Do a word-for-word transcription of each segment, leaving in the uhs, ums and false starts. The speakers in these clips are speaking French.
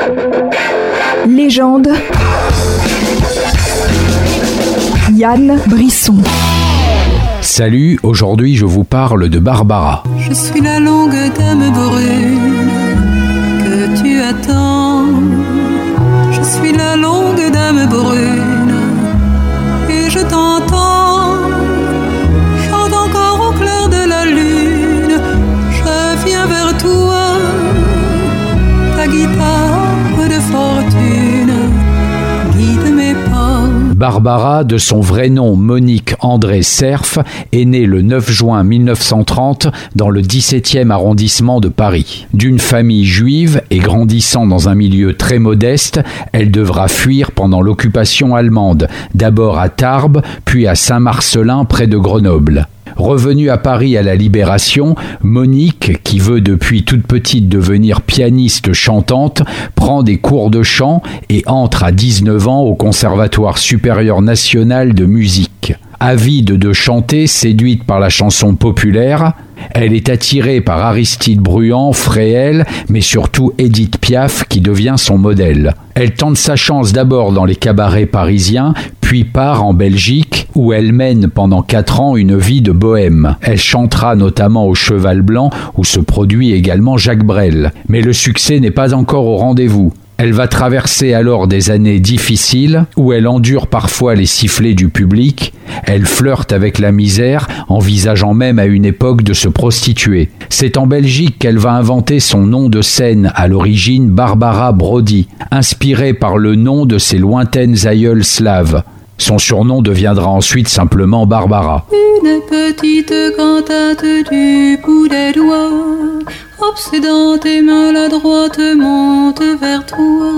Légende. Yann Brisson. Salut, aujourd'hui je vous parle de Barbara. Je suis la longue dame brune que tu attends. Je suis la longue dame brune et je t'entends. Chante encore au clair de la lune. Je viens vers toi, ta guitare de fortune guide mes pas. Barbara, de son vrai nom Monique André Cerf, est née le neuf juin mille neuf cent trente dans le dix-septième arrondissement de Paris. D'une famille juive et grandissant dans un milieu très modeste, elle devra fuir pendant l'occupation allemande, d'abord à Tarbes, puis à Saint-Marcellin près de Grenoble. Revenue à Paris à la Libération, Monique, qui veut depuis toute petite devenir pianiste chantante, prend des cours de chant et entre à dix-neuf ans au Conservatoire supérieur national de musique. Avide de chanter, séduite par la chanson populaire, elle est attirée par Aristide Bruant, Fréhel, mais surtout Édith Piaf qui devient son modèle. Elle tente sa chance d'abord dans les cabarets parisiens, puis part en Belgique où elle mène pendant quatre ans une vie de bohème. Elle chantera notamment au Cheval Blanc où se produit également Jacques Brel. Mais le succès n'est pas encore au rendez-vous. Elle va traverser alors des années difficiles où elle endure parfois les sifflets du public. Elle flirte avec la misère, envisageant même à une époque de se prostituer. C'est en Belgique qu'elle va inventer son nom de scène, à l'origine Barbara Brody, inspiré par le nom de ses lointaines aïeules slaves. Son surnom deviendra ensuite simplement Barbara. Une petite cantate du bout des doigts, obsédante et maladroite monte vers toi.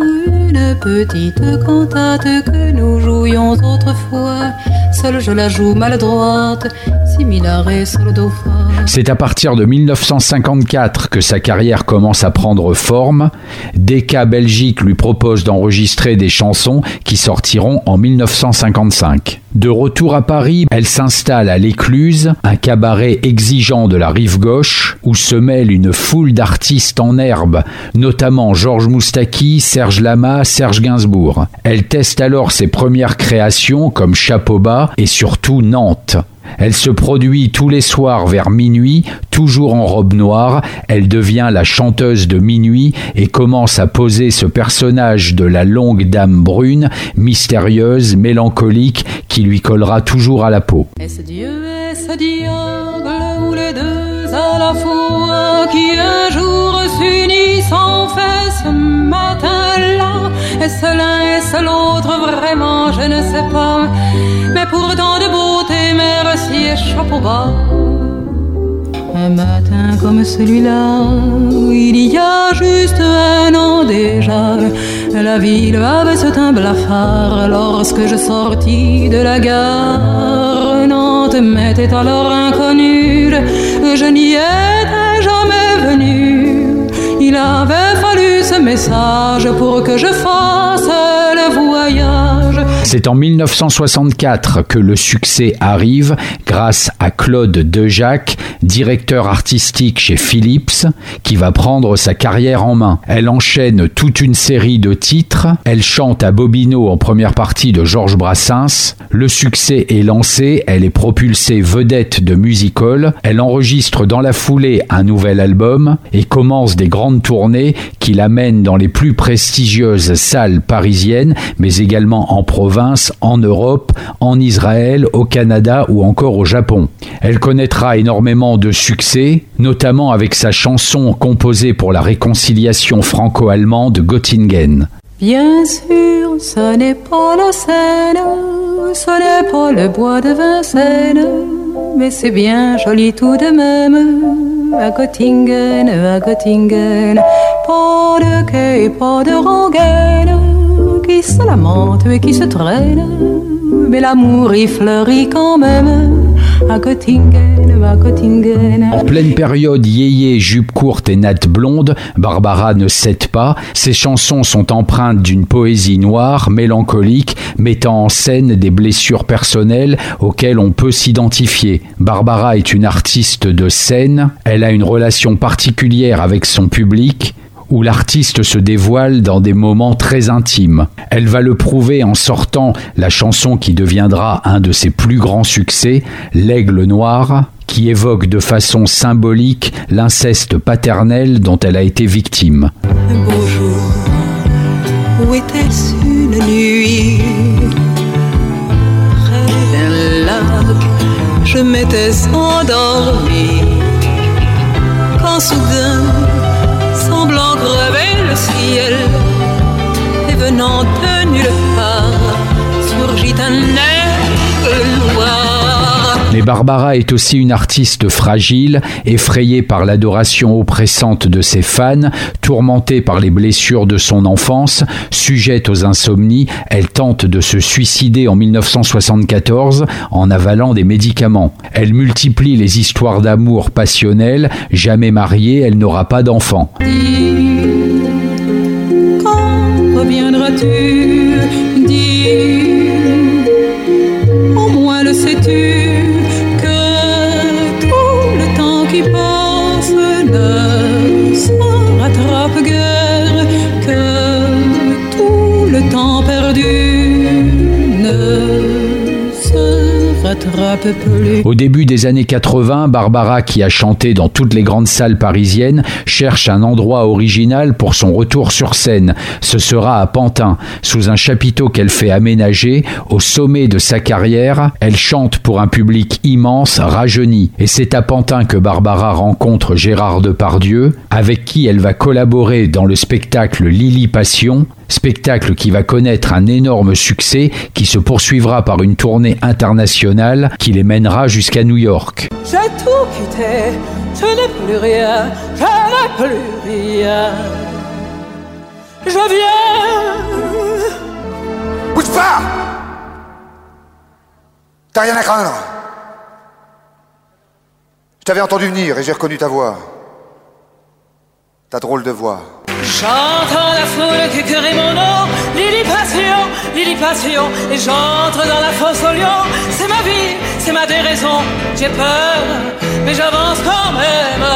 Une petite cantate que nous jouions autrefois, seule je la joue maladroite, similaire sur le do fa. C'est à partir de mille neuf cent cinquante-quatre que sa carrière commence à prendre forme. Decca Belgique lui propose d'enregistrer des chansons qui sortiront en mille neuf cent cinquante-cinq. De retour à Paris, elle s'installe à l'Écluse, un cabaret exigeant de la rive gauche, où se mêle une foule d'artistes en herbe, notamment Georges Moustaki, Serge Lama, Serge Gainsbourg. Elle teste alors ses premières créations comme Chapeau bas et surtout Nantes. Elle se produit tous les soirs vers minuit, toujours en robe noire. Elle devient la chanteuse de minuit et commence à poser ce personnage de la longue dame brune, mystérieuse, mélancolique, qui lui collera toujours à la peau. Est-ce Dieu, est-ce diable, ou les deux à la fois, qui un jour s'unissent en fait ce matin-là? Est-ce l'un, est-ce l'autre, vraiment je ne sais pas, mais pourtant de beauté, merci et chapeau bas. Un matin comme celui-là, il y a juste un an déjà, la ville avait ce teint blafard. Lorsque je sortis de la gare, Nantes m'était alors inconnue, je n'y étais jamais venu. Il avait fallu ce message pour que je fasse le voyage. C'est en mille neuf cent soixante-quatre que le succès arrive grâce à Claude Dejac, directeur artistique chez Philips, qui va prendre sa carrière en main. Elle enchaîne toute une série de titres. Elle chante à Bobino en première partie de Georges Brassens. Le succès est lancé. Elle est propulsée vedette de music hall. Elle enregistre dans la foulée un nouvel album et commence des grandes tournées qui l'amènent dans les plus prestigieuses salles parisiennes, mais également en province, en Europe, en Israël, au Canada ou encore au Japon. Elle connaîtra énormément de succès, notamment avec sa chanson composée pour la réconciliation franco-allemande Göttingen. Bien sûr, ce n'est pas la Seine, ce n'est pas le bois de Vincennes, mais c'est bien joli tout de même, à Göttingen, à Göttingen. Pas de quai, pas de rengaine, qui se lamente et qui se traîne, mais l'amour y fleurit quand même, à Göttingen, à Göttingen. En pleine période yéyé, jupe courte et natte blonde, Barbara ne cède pas. Ses chansons sont empreintes d'une poésie noire, mélancolique, mettant en scène des blessures personnelles auxquelles on peut s'identifier. Barbara est une artiste de scène, elle a une relation particulière avec son public, où l'artiste se dévoile dans des moments très intimes. Elle va le prouver en sortant la chanson qui deviendra un de ses plus grands succès, L'Aigle Noir, qui évoque de façon symbolique l'inceste paternel dont elle a été victime. Un beau jour, où était-ce une nuit? Près d'un lac, je m'étais endormie, quand soudain, semblant crever le ciel, et venant de nulle part, surgit un aigle noir. Mais Barbara est aussi une artiste fragile, effrayée par l'adoration oppressante de ses fans, tourmentée par les blessures de son enfance, sujette aux insomnies. Elle tente de se suicider en dix-neuf cent soixante-quatorze en avalant des médicaments. Elle multiplie les histoires d'amour passionnelles. Jamais mariée, elle n'aura pas d'enfant. Dis, quand reviendras-tu? Dis, au moins le sais-tu? Ne se rattrape guère, que tout le temps perdu ne se rattrape plus. Au début des années quatre-vingts, Barbara, qui a chanté dans toutes les grandes salles parisiennes, cherche un endroit original pour son retour sur scène. Ce sera à Pantin, sous un chapiteau qu'elle fait aménager. Au sommet de sa carrière, elle chante pour un public immense, rajeuni. Et c'est à Pantin que Barbara rencontre Gérard Depardieu, avec qui elle va collaborer dans le spectacle Lily Passion, spectacle qui va connaître un énorme succès qui se poursuivra par une tournée internationale qui les mènera jusqu'à New York. J'ai tout quitté, je n'ai plus rien, je n'ai plus rien. Je viens. Bouge pas! T'as rien à craindre. Je t'avais entendu venir et j'ai reconnu ta voix. Ta drôle de voix. J'entends la foule qui crie mon nom, Lily Passion, Lily Passion, et j'entre dans la fosse au lion. C'est ma vie, c'est ma déraison, j'ai peur, mais j'avance quand même.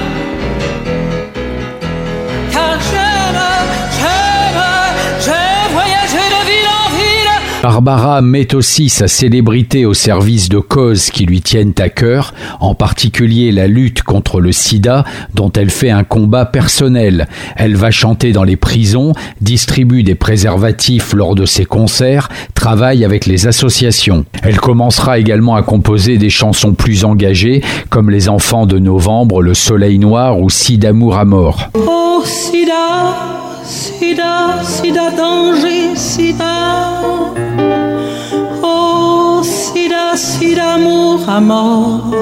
Car j'aime, j'aime, j'ai voyagé de ville en ville. Barbara met aussi sa célébrité au service de causes qui lui tiennent à cœur, en particulier la lutte contre le sida, dont elle fait un combat personnel. Elle va chanter dans les prisons, distribue des préservatifs lors de ses concerts, travaille avec les associations. Elle commencera également à composer des chansons plus engagées, comme Les Enfants de Novembre, Le Soleil Noir ou Si d'amour à mort. Oh sida, sida, sida, danger, sida. Oh sida, sida, amour à mort.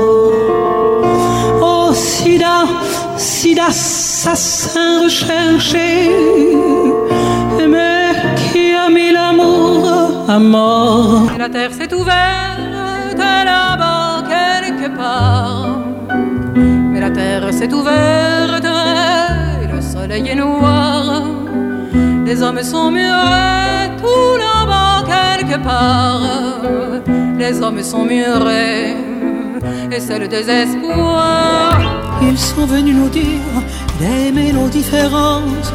Oh sida, sida, assassin recherché, mais qui a mis l'amour à mort. La terre s'est ouverte là-bas quelque part, mais la terre s'est ouverte et le soleil est noir. Les hommes sont murés tout là-bas quelque part. Les hommes sont murés et c'est le désespoir. Ils sont venus nous dire d'aimer nos différences.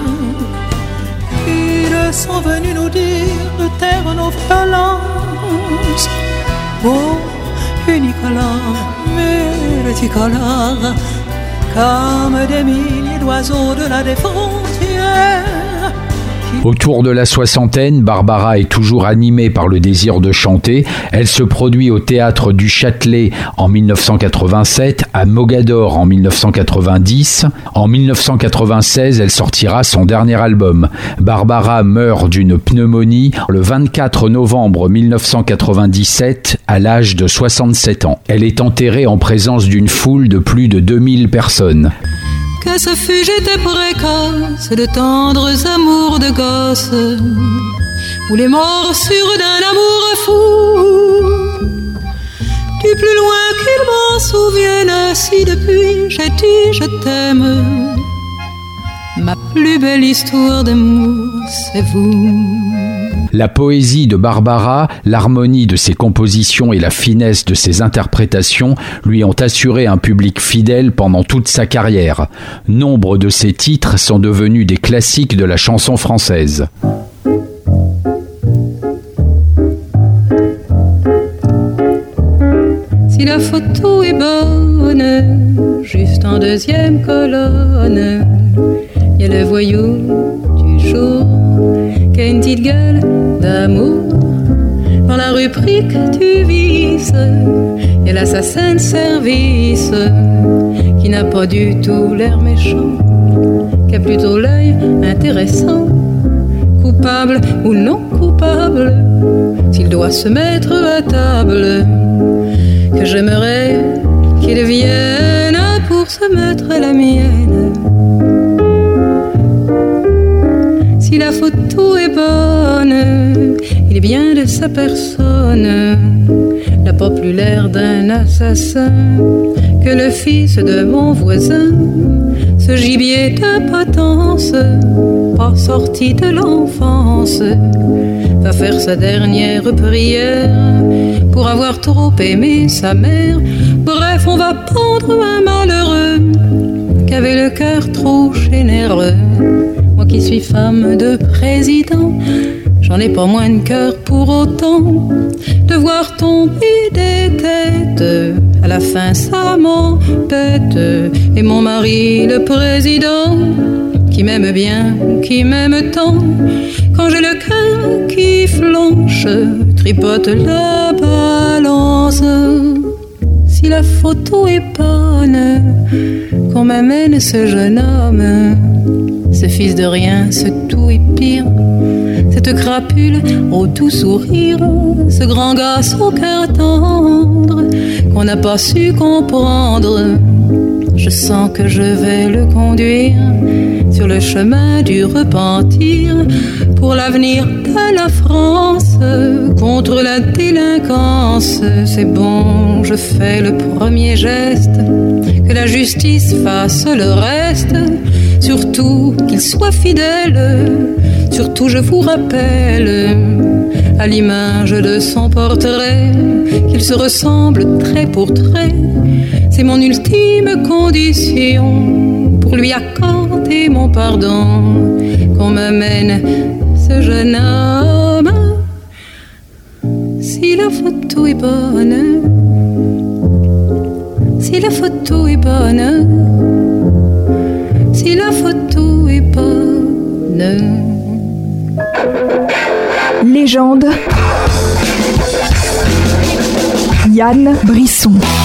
Ils sont venus nous dire de taire nos violences. Oh, unicolore, multicolore, comme des milliers d'oiseaux de la des frontières. Autour de la soixantaine, Barbara est toujours animée par le désir de chanter. Elle se produit au Théâtre du Châtelet en dix-neuf cent quatre-vingt-sept, à Mogador en dix-neuf cent quatre-vingt-dix. En dix-neuf cent quatre-vingt-seize, elle sortira son dernier album. Barbara meurt d'une pneumonie le vingt-quatre novembre dix-neuf cent quatre-vingt-dix-sept à l'âge de soixante-sept ans. Elle est enterrée en présence d'une foule de plus de deux mille personnes. Que ce fut, j'étais précoce, de tendres amours de gosse, ou les morsures d'un amour fou. Du plus loin qu'il m'en souvienne, si depuis j'ai dit je t'aime, ma plus belle histoire d'amour, c'est vous. La poésie de Barbara, l'harmonie de ses compositions et la finesse de ses interprétations lui ont assuré un public fidèle pendant toute sa carrière. Nombre de ses titres sont devenus des classiques de la chanson française. Si la photo est bonne, juste en deuxième colonne, y a le voyou du jour qui a une petite gueule d'amour. Dans la rubrique du vice, y a l'assassin de service qui n'a pas du tout l'air méchant, qui a plutôt l'œil intéressant. Coupable ou non coupable, s'il doit se mettre à table, que j'aimerais qu'il vienne pour se mettre à la mienne. Si la photo est bonne, il est bien de sa personne, n'a pas plus l'air d'un assassin que le fils de mon voisin. Ce gibier de potence, pas sorti de l'enfance, va faire sa dernière prière pour avoir trop aimé sa mère. Bref, on va pendre un malheureux qui avait le cœur trop généreux. Moi qui suis femme de président, j'en ai pas moins de cœur pour autant de voir tomber des têtes. À la fin ça m'embête. Et mon mari le président, qui m'aime bien, qui m'aime tant, quand j'ai le cœur qui flanche, tripote la balance. Si la photo est bonne, qu'on m'amène ce jeune homme, ce fils de rien, ce tout est pire, cette crapule au tout sourire, ce grand gosse au cœur tendre qu'on n'a pas su comprendre. Je sens que je vais le conduire sur le chemin du repentir, pour l'avenir de la France, contre la délinquance. C'est bon, je fais le premier geste, que la justice fasse le reste, surtout qu'il soit fidèle. Surtout je vous rappelle, à l'image de son portrait, qu'il se ressemble trait pour trait. C'est mon ultime condition pour lui accorder mon pardon, qu'on m'amène ce jeune homme. Si la photo est bonne, si la photo est bonne, si la photo est bonne. Légende. Yann Brisson.